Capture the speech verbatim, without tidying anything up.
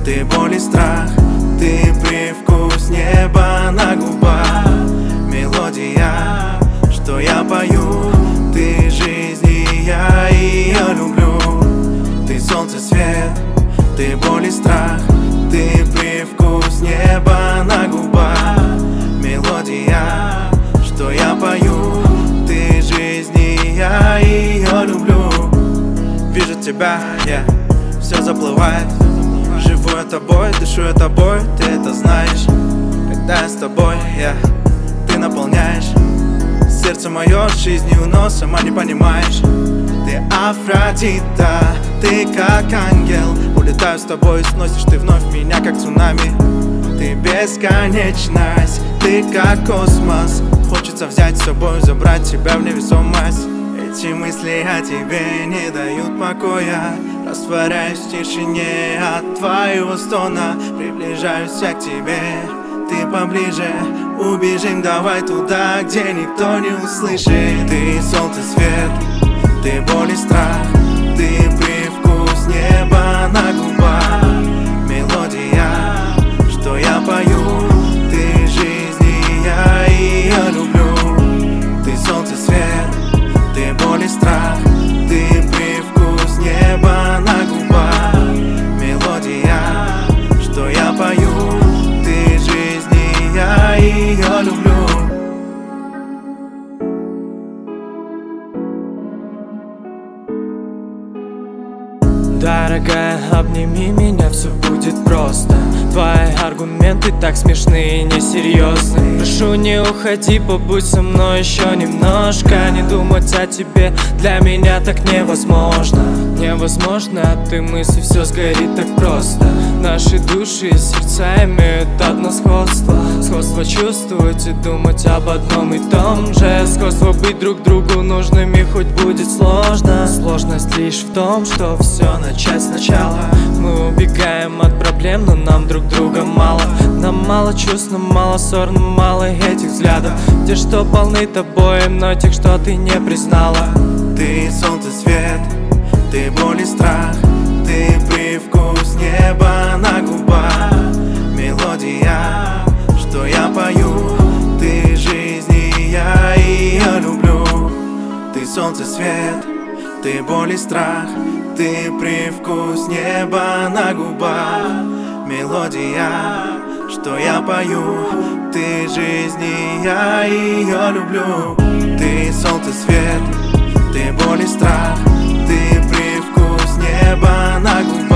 Ты боль и страх, ты привкус неба на губах. Мелодия, что я пою, ты жизнь и я ее люблю. Ты солнце, свет, ты боль и страх, ты привкус неба на губах. Мелодия, что я пою, ты жизнь и я ее люблю. Вижу тебя, yeah, все заплывает. Живу я тобой, дышу я тобой, ты это знаешь. Когда я с тобой, yeah, ты наполняешь сердце мое жизнью, но сама не понимаешь. Ты Афродита, ты как ангел. Улетаю с тобой, сносишь ты вновь меня, как цунами. Ты бесконечность, ты как космос. Хочется взять с собой, забрать тебя в невесомость. Эти мысли о тебе не дают покоя. Растворяюсь в тишине от твоего стона. Приближаюсь я к тебе, ты поближе. Убежим давай туда, где никто не услышит. Ты солнце, свет, ты боль и страх, ты привкус неба на губах. Мелодия, что я пою, ты жизнь и я ее люблю. Ты солнце, свет, ты боль и страх, ты привкус неба на губах. Мелодия, что я пою, ты жизнь и я ее люблю. Дорогая, обними меня, все будет просто. Твои аргументы так смешны и несерьезны. Прошу, не уходи, побудь со мной еще немножко. Не думать о тебе для меня так невозможно. Невозможно, от той мысли все сгорит так просто. Наши души и сердца имеют одно сходство. Сходство чувствовать и думать об одном и том же. Сходство быть друг другу нужными хоть будет сложно. Сложность лишь в том, что все начать сначала. Мы убегаем от проблем, но нам друг друга мало. Нам мало чувств, нам мало ссор, нам мало этих взглядов, где что полны тобой, но тех, что ты не признала. Ты солнце, свет, ты боль и страх, ты привкус неба на губах. Мелодия, что я пою, ты жизнь и я ее люблю. Ты солнце, свет, ты боль и страх, ты привкус неба на губах. Мелодия, что я пою, ты жизнь и я ее люблю. Ты солнце, свет, ты боль и страх, ты привкус неба на губах.